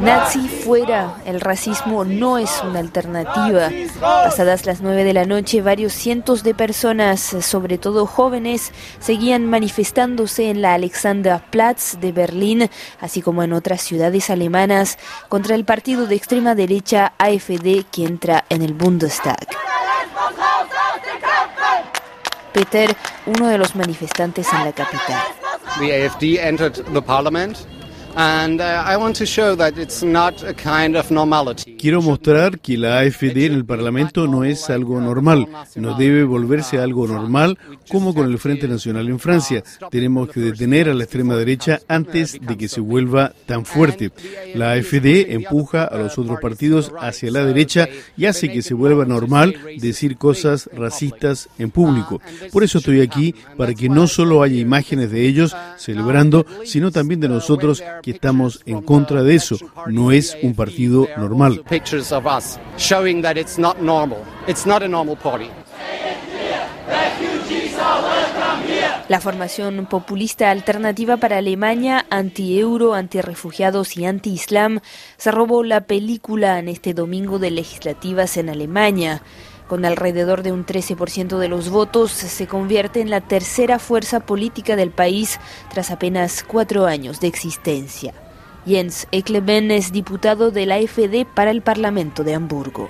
Nazi fuera, el racismo no es una alternativa. Pasadas las 9 de la noche, varios cientos de personas, sobre todo jóvenes, seguían manifestándose en la Alexanderplatz de Berlín, así como en otras ciudades alemanas, contra el partido de extrema derecha AfD que entra en el Bundestag. Peter, uno de los manifestantes en la capital. The AfD entered the parliament. And I want to show that it's not a kind of normality. Quiero mostrar que la AfD en el Parlamento no es algo normal, no debe volverse algo normal como con el Frente Nacional en Francia. Tenemos que detener a la extrema derecha antes de que se vuelva tan fuerte. La AfD empuja a los otros partidos hacia la derecha y hace que se vuelva normal decir cosas racistas en público. Por eso estoy aquí, para que no solo haya imágenes de ellos celebrando, sino también de nosotros que estamos en contra de eso. No es un partido normal. La formación populista Alternativa para Alemania, anti-euro, anti-refugiados y anti-islam, se robó la película en este domingo de legislativas en Alemania. Con alrededor de un 13% de los votos, se convierte en la tercera fuerza política del país tras apenas 4 años de existencia. Jens Ekleben es diputado de la AfD para el Parlamento de Hamburgo.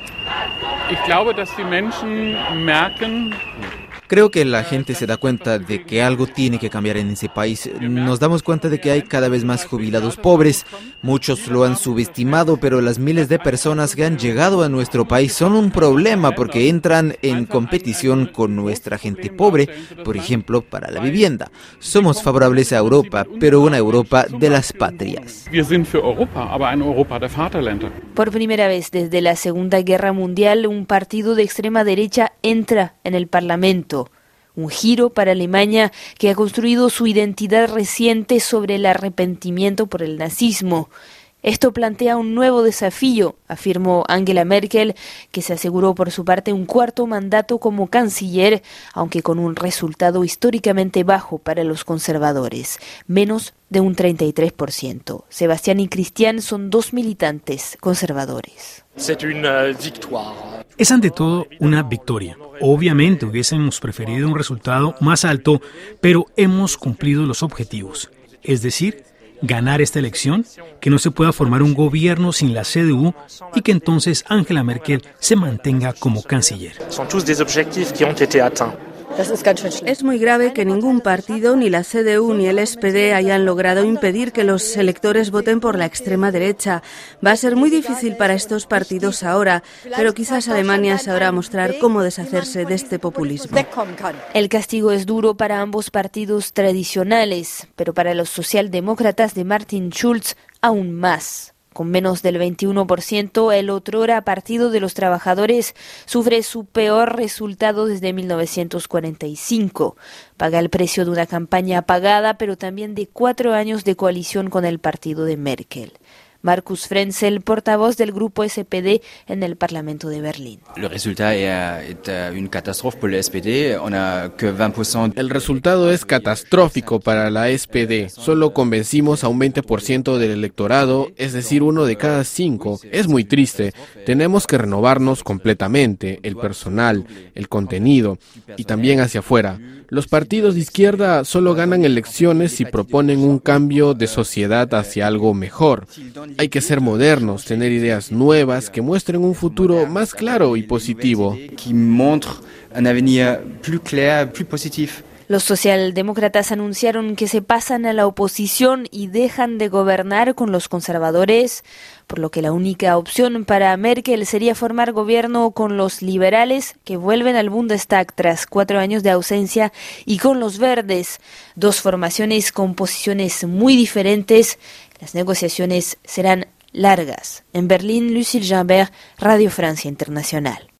Creo que la gente se da cuenta de que algo tiene que cambiar en ese país. Nos damos cuenta de que hay cada vez más jubilados pobres. Muchos lo han subestimado, pero las miles de personas que han llegado a nuestro país son un problema porque entran en competición con nuestra gente pobre, por ejemplo, para la vivienda. Somos favorables a Europa, pero una Europa de las patrias. Por primera vez desde la Segunda Guerra Mundial, un partido de extrema derecha entra en el Parlamento. Un giro para Alemania que ha construido su identidad reciente sobre el arrepentimiento por el nazismo. Esto plantea un nuevo desafío, afirmó Angela Merkel, que se aseguró por su parte un 4º mandato como canciller, aunque con un resultado históricamente bajo para los conservadores, menos de un 33%. Sebastián y Cristian son 2 militantes conservadores. Es ante todo una victoria. Obviamente hubiésemos preferido un resultado más alto, pero hemos cumplido los objetivos. Es decir, ganar esta elección, que no se pueda formar un gobierno sin la CDU y que entonces Angela Merkel se mantenga como canciller. Es muy grave que ningún partido, ni la CDU ni el SPD, hayan logrado impedir que los electores voten por la extrema derecha. Va a ser muy difícil para estos partidos ahora, pero quizás Alemania sabrá mostrar cómo deshacerse de este populismo. El castigo es duro para ambos partidos tradicionales, pero para los socialdemócratas de Martin Schulz aún más. Con menos del 21%, el otrora Partido de los Trabajadores sufre su peor resultado desde 1945. Paga el precio de una campaña apagada, pero también de 4 años de coalición con el partido de Merkel. Markus Frenzel, portavoz del grupo SPD en el Parlamento de Berlín. El resultado es catastrófico para la SPD. Solo convencimos a un 20% del electorado, es decir, 1 de cada 5. Es muy triste. Tenemos que renovarnos completamente, el personal, el contenido y también hacia afuera. Los partidos de izquierda solo ganan elecciones si proponen un cambio de sociedad hacia algo mejor. Hay que ser modernos, tener ideas nuevas que muestren un futuro más claro y positivo. Los socialdemócratas anunciaron que se pasan a la oposición y dejan de gobernar con los conservadores, por lo que la única opción para Merkel sería formar gobierno con los liberales, que vuelven al Bundestag tras 4 años de ausencia, y con los verdes, 2 formaciones con posiciones muy diferentes. Las negociaciones serán largas. En Berlín, Lucille Jambert, Radio Francia Internacional.